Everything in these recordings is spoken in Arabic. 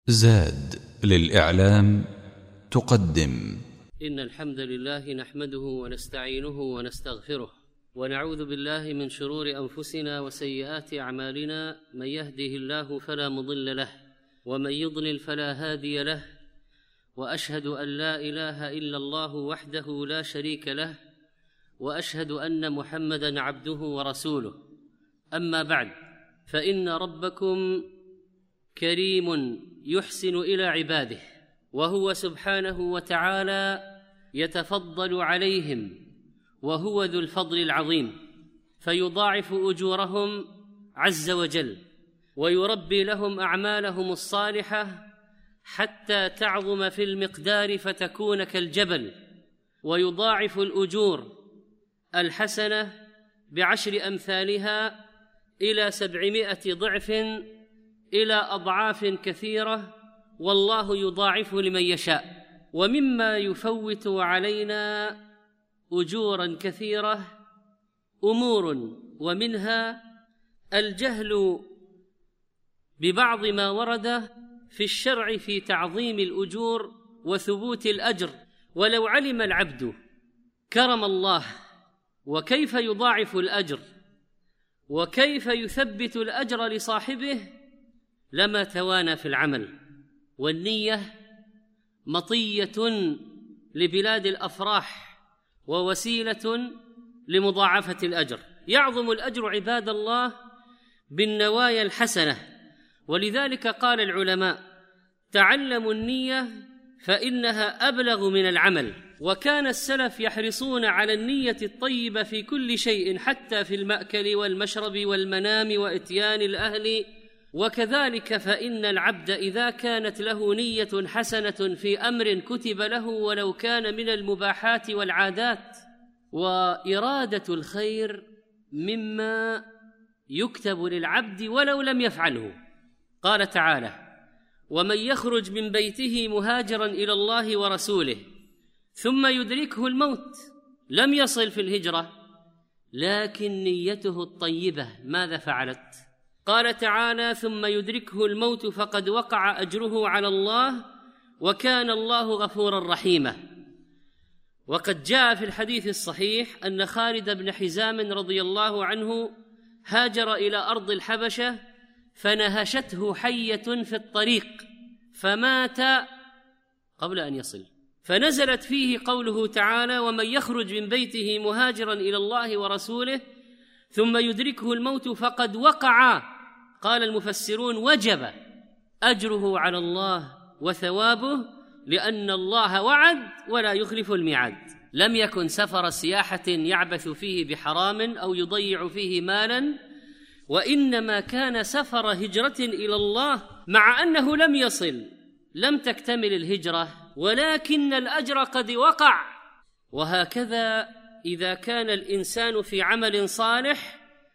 زاد للإعلام تقدم. إن الحمد لله نحمده ونستعينه ونستغفره ونعوذ بالله من شرور أنفسنا وسيئات أعمالنا، من يهده الله فلا مضل له ومن يضلل فلا هادي له، وأشهد أن لا إله إلا الله وحده لا شريك له، وأشهد أن محمدًا عبده ورسوله. أما بعد، فإن ربكم كريم يحسن إلى عباده، وهو سبحانه وتعالى يتفضل عليهم، وهو ذو الفضل العظيم، فيضاعف أجورهم عز وجل، ويربي لهم أعمالهم الصالحة حتى تعظم في المقدار فتكون كالجبل، ويضاعف الأجور الحسنة ب10 أمثالها إلى 700 ضعف إلى أضعاف كثيرة، والله يضاعف لمن يشاء. ومما يفوت علينا أجورا كثيرة أمور، ومنها الجهل ببعض ما ورد في الشرع في تعظيم الأجور وثبوت الأجر. ولو علم العبد كرم الله وكيف يضاعف الأجر وكيف يثبت الأجر لصاحبه لما توانى في العمل. والنية مطية لبلاد الأفراح ووسيلة لمضاعفة الأجر. يعظم الأجر عباد الله بالنوايا الحسنة، ولذلك قال العلماء: تعلموا النية فإنها أبلغ من العمل. وكان السلف يحرصون على النية الطيبة في كل شيء، حتى في المأكل والمشرب والمنام وإتيان الأهل. وكذلك فإن العبد إذا كانت له نية حسنة في أمر كتب له ولو كان من المباحات والعادات، وإرادة الخير مما يكتب للعبد ولو لم يفعله. قال تعالى: ومن يخرج من بيته مهاجرا إلى الله ورسوله ثم يدركه الموت، لم يصل في الهجرة لكن نيته الطيبة ماذا فعلت؟ قال تعالى: ثم يدركه الموت فقد وقع أجره على الله وكان الله غفورا رحيما. وقد جاء في الحديث الصحيح أن خالد بن حزام رضي الله عنه هاجر إلى أرض الحبشة فنهشته حية في الطريق فمات قبل أن يصل، فنزلت فيه قوله تعالى: ومن يخرج من بيته مهاجرا إلى الله ورسوله ثم يدركه الموت فقد وقع. قال المفسرون: وجب أجره على الله وثوابه، لأن الله وعد ولا يخلف الميعاد. لم يكن سفر سياحة يعبث فيه بحرام أو يضيع فيه مالا، وإنما كان سفر هجرة إلى الله، مع أنه لم يصل، لم تكتمل الهجرة، ولكن الأجر قد وقع. وهكذا إذا كان الإنسان في عمل صالح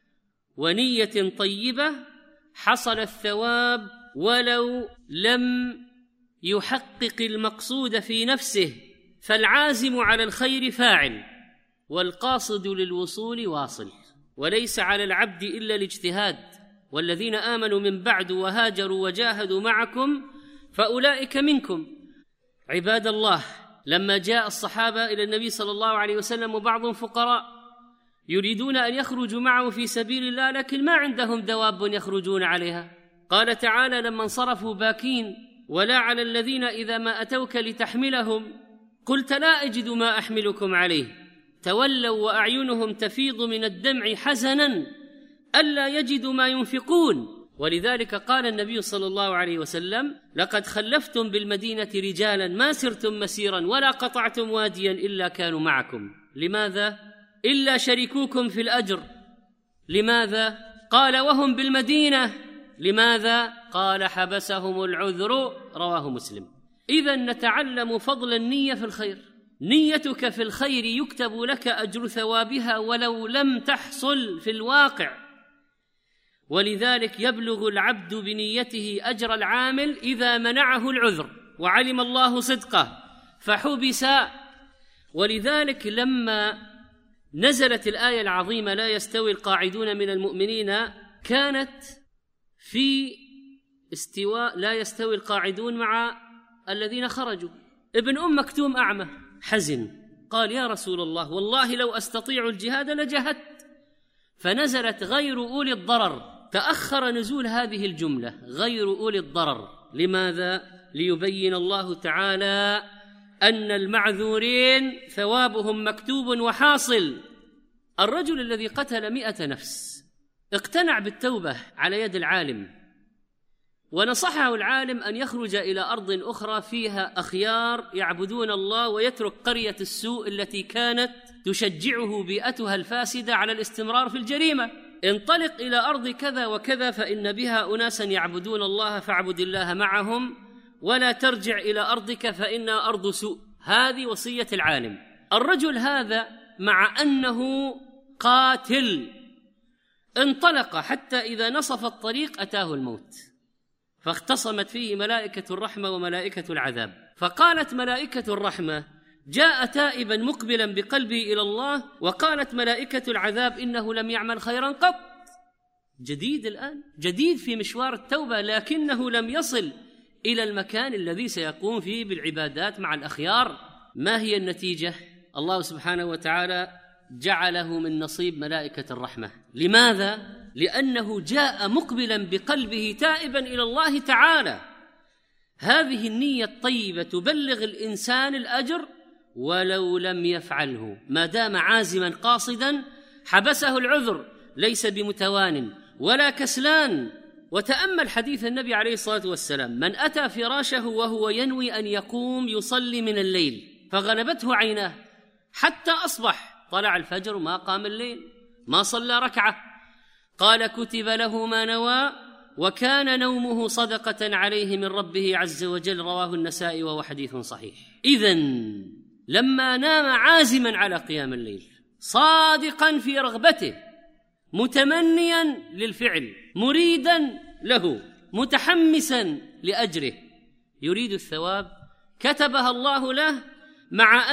ونية طيبة حصل الثواب ولو لم يحقق المقصود في نفسه، فالعازم على الخير فاعل والقاصد للوصول واصل، وليس على العبد إلا الاجتهاد. والذين آمنوا من بعد وهاجروا وجاهدوا معكم فأولئك منكم. عباد الله، لما جاء الصحابة إلى النبي صلى الله عليه وسلم وبعضهم فقراء يريدون أن يخرجوا معه في سبيل الله، لكن ما عندهم دواب يخرجون عليها، قال تعالى: لما انصرفوا باكين: ولا على الذين إذا ما أتوك لتحملهم قلت لا أجد ما أحملكم عليه تولوا وأعينهم تفيض من الدمع حزنا ألا يجدوا ما ينفقون. ولذلك قال النبي صلى الله عليه وسلم: لقد خلفتم بالمدينة رجالا ما سرتم مسيرا ولا قطعتم واديا إلا كانوا معكم. لماذا؟ إلا شركوكم في الأجر. لماذا؟ قال: وهم بالمدينة. لماذا؟ قال: حبسهم العذر. رواه مسلم. إذن نتعلم فضل النية في الخير. نيتك في الخير يكتب لك أجر ثوابها ولو لم تحصل في الواقع. ولذلك يبلغ العبد بنيته أجر العامل إذا منعه العذر وعلم الله صدقه فحبس. ولذلك لما نزلت الآية العظيمة: لا يستوي القاعدون من المؤمنين، كانت في استواء لا يستوي القاعدون مع الذين خرجوا. ابن مكتوم أعمى حزن، قال يا رسول الله والله لو أستطيع الجهاد لجهدت. فنزلت غير أولي الضرر، تأخر نزول هذه الجملة غير أولي الضرر. لماذا؟ ليبين الله تعالى أن المعذورين ثوابهم مكتوب وحاصل. الرجل الذي قتل 100 نفس اقتنع بالتوبة على يد العالم، ونصحه العالم أن يخرج إلى أرض أخرى فيها أخيار يعبدون الله، ويترك قرية السوء التي كانت تشجعه بيئتها الفاسدة على الاستمرار في الجريمة. انطلق إلى أرض كذا وكذا فإن بها أناسا يعبدون الله فاعبد الله معهم، ولا ترجع إلى أرضك فإنها أرض سوء. هذه وصية العالم. الرجل هذا مع أنه قاتل انطلق حتى إذا نصف الطريق أتاه الموت، فاختصمت فيه ملائكة الرحمة وملائكة العذاب. فقالت ملائكة الرحمة جاء تائبا مقبلا بقلبه إلى الله، وقالت ملائكة العذاب إنه لم يعمل خيرا قط. جديد الآن، جديد في مشوار التوبة، لكنه لم يصل إلى المكان الذي سيقوم فيه بالعبادات مع الأخيار. ما هي النتيجة؟ الله سبحانه وتعالى جعله من نصيب ملائكة الرحمة. لماذا؟ لأنه جاء مقبلا بقلبه تائبا إلى الله تعالى. هذه النية الطيبة تبلغ الإنسان الأجر ولو لم يفعله، ما دام عازما قاصدا حبسه العذر، ليس بمتوان ولا كسلان. وتأمل حديث النبي عليه الصلاة والسلام: من أتى فراشه وهو ينوي أن يقوم يصلي من الليل فغلبته عيناه حتى أصبح، طلع الفجر ما قام الليل، ما صلى ركعة، قال كتب له ما نوى وكان نومه صدقة عليه من ربه عز وجل. رواه النسائي وهو حديث صحيح. إذن لما نام عازما على قيام الليل، صادقا في رغبته، متمنيا للفعل، مريدا له، متحمسا لأجره، يريد الثواب، كتبها الله له مع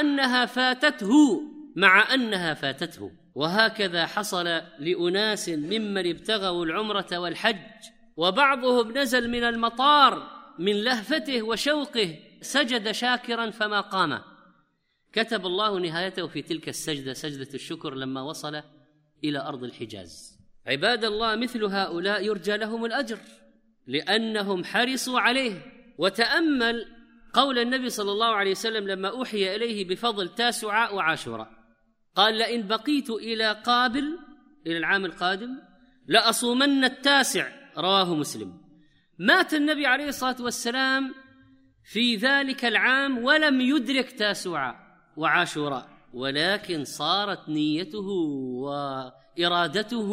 أنها فاتته. وهكذا حصل لأناس ممن ابتغوا العمرة والحج، وبعضهم نزل من المطار من لهفته وشوقه سجد شاكرا فما قام، كتب الله نهايته في تلك السجدة، سجدة الشكر، لما وصل إلى أرض الحجاز. عباد الله، مثل هؤلاء يرجى لهم الأجر لأنهم حرصوا عليه. وتأمل قول النبي صلى الله عليه وسلم لما أوحي إليه بفضل تاسعاء وعاشوراء، قال: لئن بقيت إلى العام القادم لأصومن التاسع. رواه مسلم. مات النبي عليه الصلاة والسلام في ذلك العام ولم يدرك تاسعاء وعاشوراء، ولكن صارت نيته وإرادته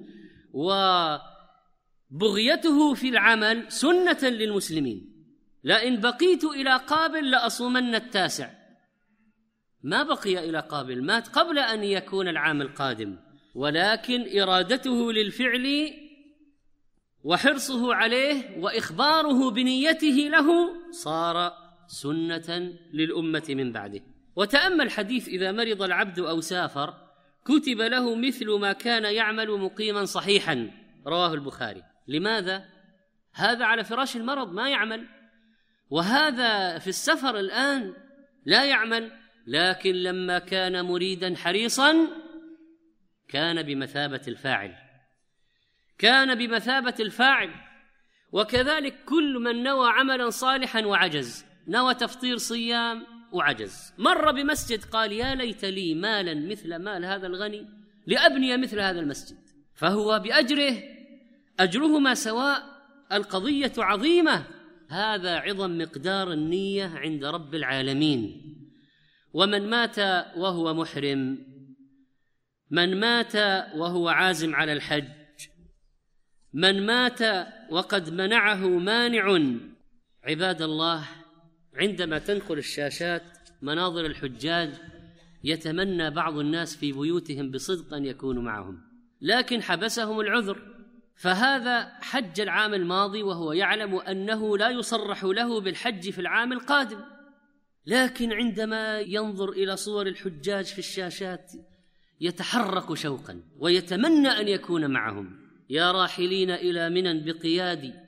وبغيته في العمل سنة للمسلمين. لئن بقيت إلى قابل لأصومن التاسع. ما بقي إلى قابل، مات قبل أن يكون العام القادم، ولكن إرادته للفعل وحرصه عليه وإخباره بنيته له صار سنة للأمة من بعده. وتأمل حديث: إذا مرض العبد أو سافر كتب له مثل ما كان يعمل مقيما صحيحا. رواه البخاري. لماذا؟ هذا على فراش المرض ما يعمل، وهذا في السفر الآن لا يعمل، لكن لما كان مريدا حريصا كان بمثابة الفاعل. وكذلك كل من نوى عملا صالحا وعجز، نوى تفطير صيام وعجز، مر بمسجد قال: يا ليت لي مالا مثل مال هذا الغني لأبني مثل هذا المسجد، فهو أجرهما سواء، القضية عظيمة. هذا عظم مقدار النية عند رب العالمين. ومن مات وهو محرم، من مات وهو عازم على الحج، من مات وقد منعه مانع. عباد الله، عندما تنقل الشاشات مناظر الحجاج يتمنى بعض الناس في بيوتهم بصدق أن يكونوا معهم، لكن حبسهم العذر. فهذا حج العام الماضي وهو يعلم أنه لا يصرح له بالحج في العام القادم، لكن عندما ينظر إلى صور الحجاج في الشاشات يتحرك شوقا ويتمنى أن يكون معهم. يا راحلين إلى منى بقيادي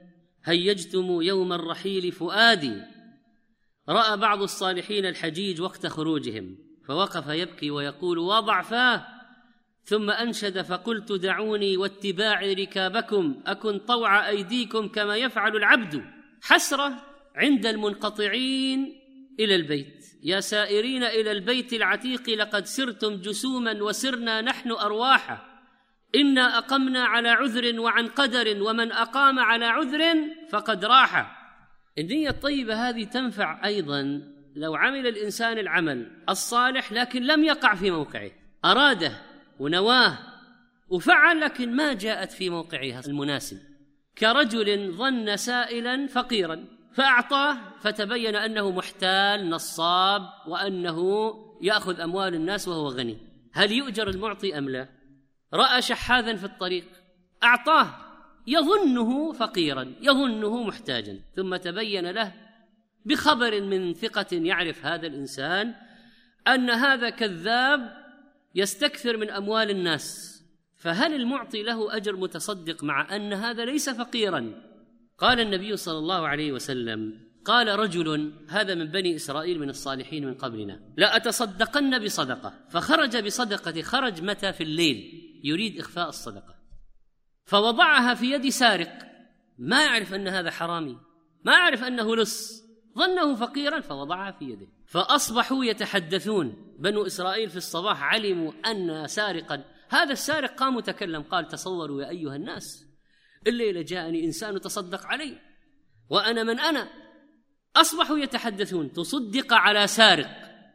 هيجتم يوم الرحيل فؤادي. رأى بعض الصالحين الحجيج وقت خروجهم فوقف يبكي ويقول وضعفاه، ثم أنشد فقلت دعوني واتباع ركابكم أكن طوع أيديكم كما يفعل العبد. حسرة عند المنقطعين إلى البيت، يا سائرين إلى البيت العتيق لقد سرتم جسوما وسرنا نحن أرواحا، إنا أقمنا على عذر وعن قدر ومن أقام على عذر فقد راح. النية الطيبة هذه تنفع أيضا لو عمل الإنسان العمل الصالح لكن لم يقع في موقعه، أراده ونواه وفعل لكن ما جاءت في موقعها المناسب، كرجل ظن سائلا فقيرا فأعطاه فتبين أنه محتال نصاب وأنه يأخذ أموال الناس وهو غني، هل يؤجر المعطي أم لا؟ رأى شحاذا في الطريق أعطاه يظنه فقيرا يظنه محتاجا، ثم تبين له بخبر من ثقة يعرف هذا الإنسان أن هذا كذاب يستكثر من أموال الناس، فهل المعطي له أجر متصدق مع أن هذا ليس فقيرا؟ قال النبي صلى الله عليه وسلم قال رجل هذا من بني إسرائيل من الصالحين من قبلنا لا أتصدقن بصدقة، فخرج بصدقة، خرج متى؟ في الليل يريد إخفاء الصدقة، فوضعها في يد سارق ما يعرف أن هذا حرامي، ما يعرف أنه لص، ظنه فقيرا فوضعها في يده، فأصبحوا يتحدثون بنو إسرائيل في الصباح علموا أن سارقا، هذا السارق قام وتكلم قال تصوروا يا أيها الناس الليلة جاءني إنسان تصدق علي وأنا من أنا. أصبحوا يتحدثون تصدق على سارق،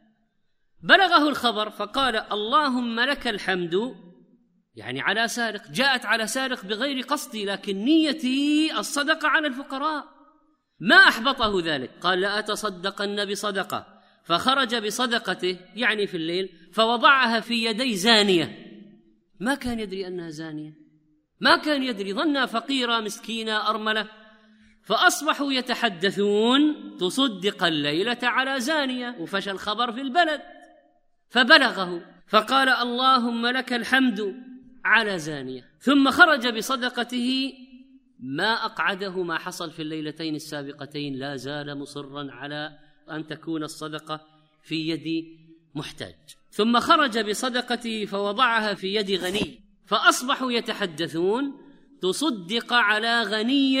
بلغه الخبر فقال اللهم لك الحمد، يعني على سارق، جاءت على سارق بغير قصدي لكن نيتي الصدقة على الفقراء، ما أحبطه ذلك، قال لا أتصدقن بصدقة، فخرج بصدقته يعني في الليل فوضعها في يدي زانية، ما كان يدري أنها زانية، ما كان يدري، ظنها فقيرة مسكينة أرملة، فأصبحوا يتحدثون تصدق الليلة على زانية، وفشى الخبر في البلد فبلغه فقال اللهم لك الحمد على زانية، ثم خرج بصدقته، ما أقعده ما حصل في الليلتين السابقتين، لا زال مصرا على أن تكون الصدقة في يد محتاج، ثم خرج بصدقته فوضعها في يد غني، فأصبحوا يتحدثون تصدق على غني،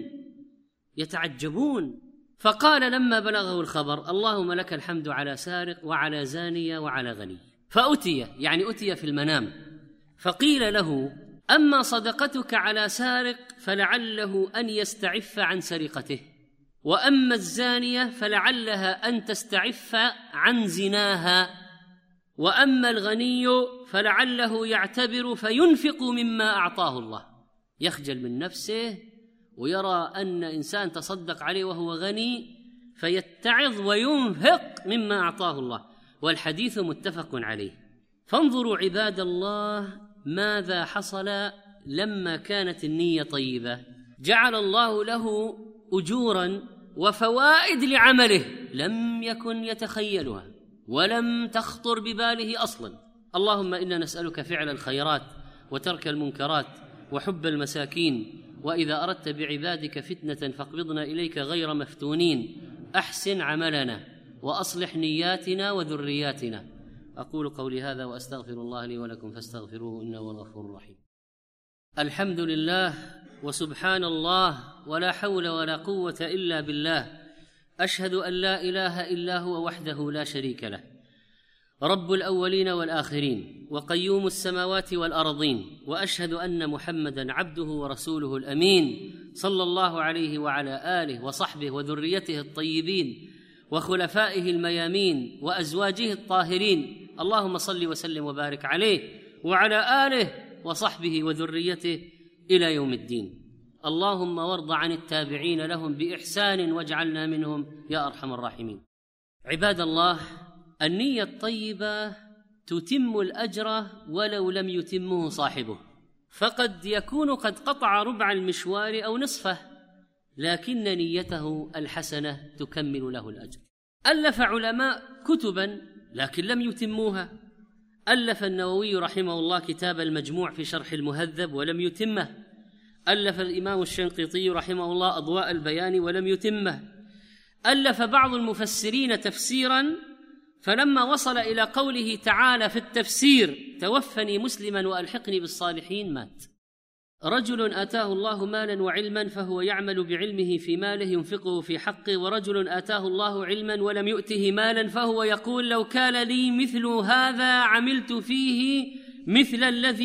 يتعجبون، فقال لما بلغه الخبر اللهم لك الحمد على سارق وعلى زانية وعلى غني، فأتي يعني أتي في المنام فقيل له أما صدقتك على سارق فلعله أن يستعف عن سرقته، وأما الزانية فلعلها أن تستعف عن زناها، وأما الغني فلعله يعتبر فينفق مما أعطاه الله، يخجل من نفسه ويرى أن إنسان تصدق عليه وهو غني فيتعظ وينفق مما أعطاه الله، والحديث متفق عليه. فانظروا عباد الله ماذا حصل لما كانت النية طيبة، جعل الله له أجورا وفوائد لعمله لم يكن يتخيلها ولم تخطر بباله أصلا. اللهم إنا نسألك فعل الخيرات وترك المنكرات وحب المساكين، وإذا أردت بعبادك فتنة فاقبضنا إليك غير مفتونين، أحسن عملنا وأصلح نياتنا وذرياتنا. أقول قولي هذا وأستغفر الله لي ولكم فاستغفروه إنه هو الغفور الرحيم. الحمد لله وسبحان الله ولا حول ولا قوة إلا بالله، أشهد أن لا إله إلا هو وحده لا شريك له، رب الأولين والآخرين وقيوم السماوات والأرضين، وأشهد أن محمدًا عبده ورسوله الأمين صلى الله عليه وعلى آله وصحبه وذريته الطيبين وخلفائه الميامين وأزواجه الطاهرين، اللهم صل وسلم وبارك عليه وعلى آله وصحبه وذريته إلى يوم الدين. اللهم وارض عن التابعين لهم بإحسان واجعلنا منهم يا أرحم الراحمين. عباد الله، النية الطيبة تتم الأجر ولو لم يتمه صاحبه، فقد يكون قد قطع ربع المشوار أو نصفه، لكن نيته الحسنة تكمل له الأجر. ألف علماء كتبا لكن لم يتموها، ألف النووي رحمه الله كتاب المجموع في شرح المهذب ولم يتمه، ألف الإمام الشنقيطي رحمه الله أضواء البيان ولم يتمه. ألف بعض المفسرين تفسيرا، فلما وصل إلى قوله تعالى في التفسير توفني مسلما وألحقني بالصالحين مات. رجل آتاه الله مالا وعلما فهو يعمل بعلمه في ماله ينفقه في حقه، ورجل آتاه الله علما ولم يؤته مالا فهو يقول لو كان لي مثل هذا عملت فيه مثل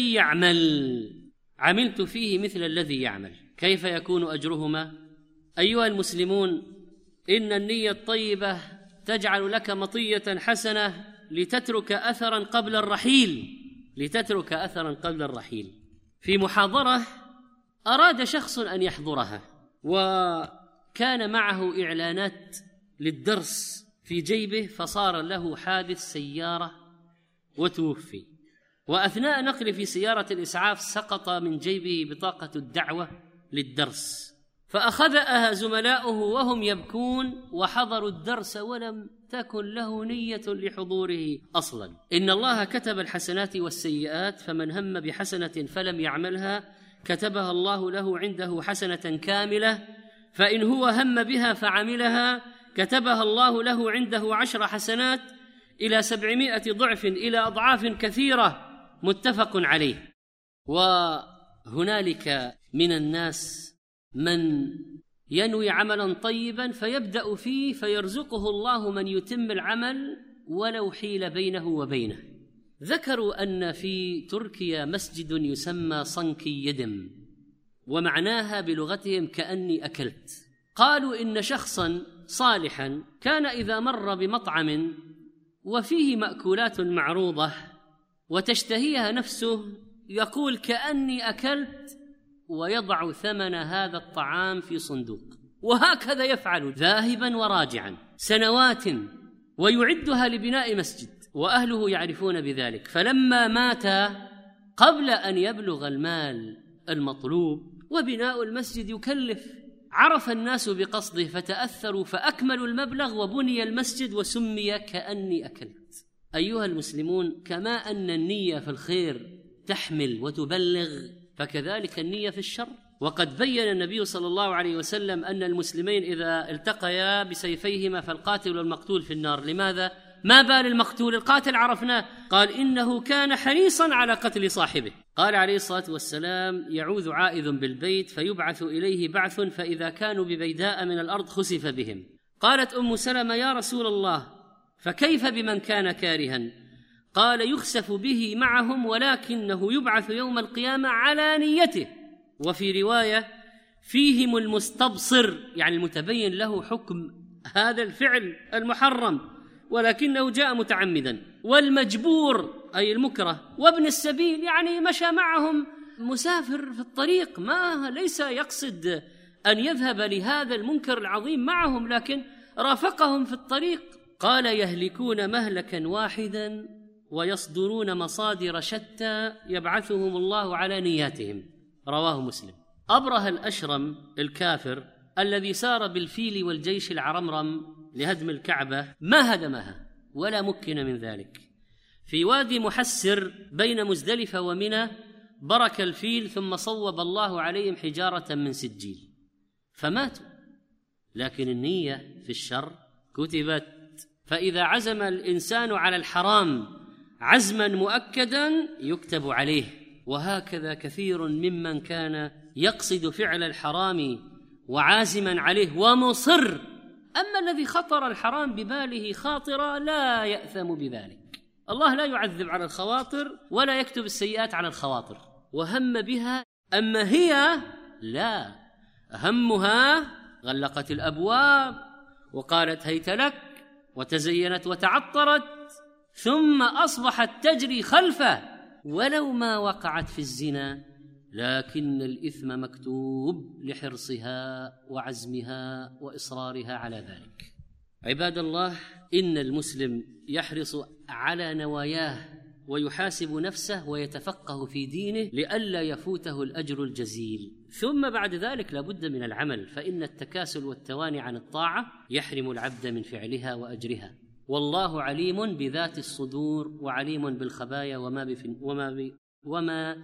الذي يعمل. كيف يكون أجرهما؟ أيها المسلمون، إن النية الطيبة تجعل لك مطية حسنة لتترك أثرا قبل الرحيل. في محاضرة أراد شخص أن يحضرها، وكان معه إعلانات للدرس في جيبه، فصار له حادث سيارة وتوفي. وأثناء نقل في سيارة الإسعاف سقط من جيبه بطاقة الدعوة للدرس، فأخذها زملاؤه وهم يبكون وحضروا الدرس ولم تكن له نية لحضوره أصلا. إن الله كتب الحسنات والسيئات، فمن هم بحسنة فلم يعملها كتبها الله له عنده حسنة كاملة، فإن هو هم بها فعملها كتبها الله له عنده 10 حسنات إلى 700 ضعف إلى أضعاف كثيرة، متفق عليه. وهنالك من الناس من ينوي عملا طيبا فيبدأ فيه فيرزقه الله من يتم العمل ولو حيل بينه وبينه. ذكروا أن في تركيا مسجد يسمى صنكي يدم، ومعناها بلغتهم كأني أكلت. قالوا إن شخصا صالحا كان إذا مر بمطعم وفيه مأكولات معروضة وتشتهيها نفسه يقول كأني أكلت، ويضع ثمن هذا الطعام في صندوق، وهكذا يفعل ذاهبا وراجعا سنوات، ويعدها لبناء مسجد، وأهله يعرفون بذلك. فلما مات قبل أن يبلغ المال المطلوب وبناء المسجد يكلف، عرف الناس بقصده فتأثروا فأكملوا المبلغ وبني المسجد وسمي كأني أكلت. أيها المسلمون، كما أن النية في الخير تحمل وتبلغ، فكذلك النية في الشر. وقد بين النبي صلى الله عليه وسلم أن المسلمين إذا التقيا بسيفيهما فالقاتل والمقتول في النار. لماذا؟ ما بال المقتول؟ القاتل عرفناه، قال إنه كان حريصا على قتل صاحبه. قال عليه الصلاة والسلام يعوذ عائذ بالبيت فيبعث إليه بعث فإذا كانوا ببيداء من الأرض خسف بهم. قالت أم سلمة يا رسول الله فكيف بمن كان كارها؟ قال يخسف به معهم ولكنه يبعث يوم القيامة على نيته. وفي رواية فيهم المستبصر، يعني المتبين له حكم هذا الفعل المحرم ولكنه جاء متعمدا، والمجبور أي المكره، وابن السبيل يعني مشى معهم مسافر في الطريق، ما ليس يقصد أن يذهب لهذا المنكر العظيم معهم لكن رافقهم في الطريق. قال يهلكون مهلكا واحدا ويصدرون مصادر شتى يبعثهم الله على نياتهم. رواه مسلم. أبره الأشرم الكافر الذي سار بالفيل والجيش العرمرم لهدم الكعبة ما هدمها ولا مكن من ذلك. في وادي محسر بين مزدلفة ومنى برك الفيل ثم صوب الله عليهم حجارة من سجيل فماتوا، لكن النية في الشر كتبت. فإذا عزم الإنسان على الحرام عزما مؤكدا يكتب عليه. وهكذا كثير ممن كان يقصد فعل الحرام وعازما عليه ومصر، أما الذي خطر الحرام بباله خاطرا لا يأثم بذلك. الله لا يعذب على الخواطر ولا يكتب السيئات على الخواطر، وهم بها. أما هي لا، همها غلقت الأبواب وقالت هيت لك وتزينت وتعطرت، ثم أصبحت تجري خلفه ولو ما وقعت في الزنا، لكن الإثم مكتوب لحرصها وعزمها وإصرارها على ذلك. عباد الله، إن المسلم يحرص على نواياه ويحاسب نفسه ويتفقه في دينه لئلا يفوته الأجر الجزيل. ثم بعد ذلك لابد من العمل، فإن التكاسل والتواني عن الطاعة يحرم العبد من فعلها وأجرها. والله عليم بذات الصدور وعليم بالخبايا وما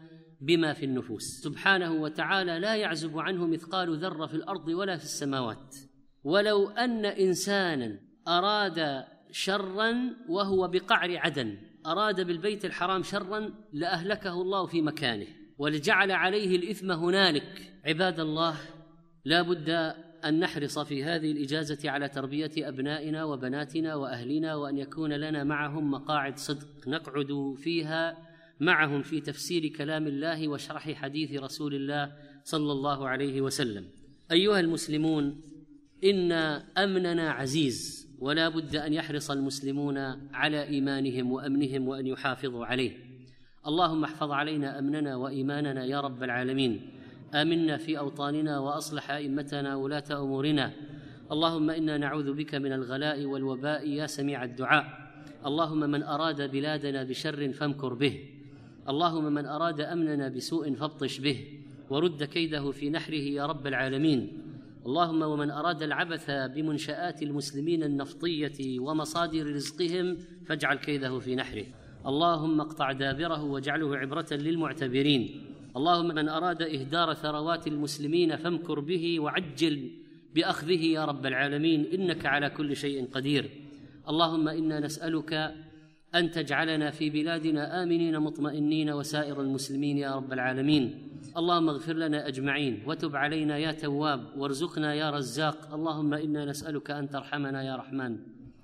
بما في النفوس. سبحانه وتعالى لا يعزب عنه مثقال ذرة في الأرض ولا في السماوات. ولو أن إنسانا أراد شرا وهو بقعر عدن، أراد بالبيت الحرام شرا، لأهلكه الله في مكانه ولجعل عليه الإثم هنالك. عباد الله، لا بد أن نحرص في هذه الإجازة على تربية أبنائنا وبناتنا وأهلنا، وأن يكون لنا معهم مقاعد صدق نقعد فيها معهم في تفسير كلام الله وشرح حديث رسول الله صلى الله عليه وسلم. أيها المسلمون، إن أمننا عزيز، ولا بد أن يحرص المسلمون على إيمانهم وأمنهم وأن يحافظوا عليه. اللهم احفظ علينا أمننا وإيماننا يا رب العالمين. آمنا في أوطاننا وأصلح أئمتنا ولاة أمورنا. اللهم إنا نعوذ بك من الغلاء والوباء يا سميع الدعاء. اللهم من أراد بلادنا بشر فامكر به، اللهم من أراد أمننا بسوء فابطش به ورد كيده في نحره يا رب العالمين. اللهم ومن أراد العبث بمنشآت المسلمين النفطية ومصادر رزقهم فاجعل كيده في نحره. اللهم اقطع دابره واجعله عبرة للمعتبرين. اللهم من أراد إهدار ثروات المسلمين فامكر به وعجل بأخذه يا رب العالمين، إنك على كل شيء قدير. اللهم إنا نسألك أن تجعلنا في بلادنا آمنين مطمئنين وسائر المسلمين يا رب العالمين. اللهم اغفر لنا أجمعين وتب علينا يا تواب وارزقنا يا رزاق. اللهم إنا نسألك أن ترحمنا يا رحمن.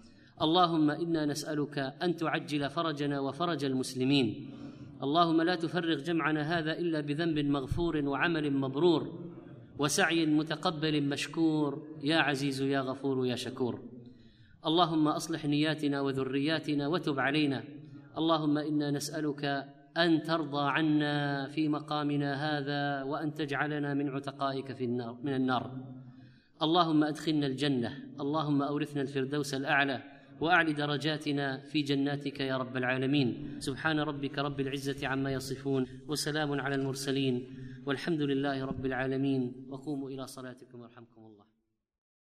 اللهم إنا نسألك أن تعجل فرجنا وفرج المسلمين. اللهم لا تفرغ جمعنا هذا إلا بذنب مغفور وعمل مبرور وسعي متقبل مشكور يا عزيز يا غفور يا شكور. اللهم أصلح نياتنا وذرياتنا وتب علينا. اللهم إنا نسألك أن ترضى عنا في مقامنا هذا وأن تجعلنا من عتقائك من النار. اللهم أدخلنا الجنة. اللهم أورثنا الفردوس الأعلى وأعلِ درجاتنا في جناتك يا رب العالمين. سبحان ربك رب العزة عما يصفون وسلام على المرسلين والحمد لله رب العالمين. وقوموا إلى صلاتكم يرحمكم الله.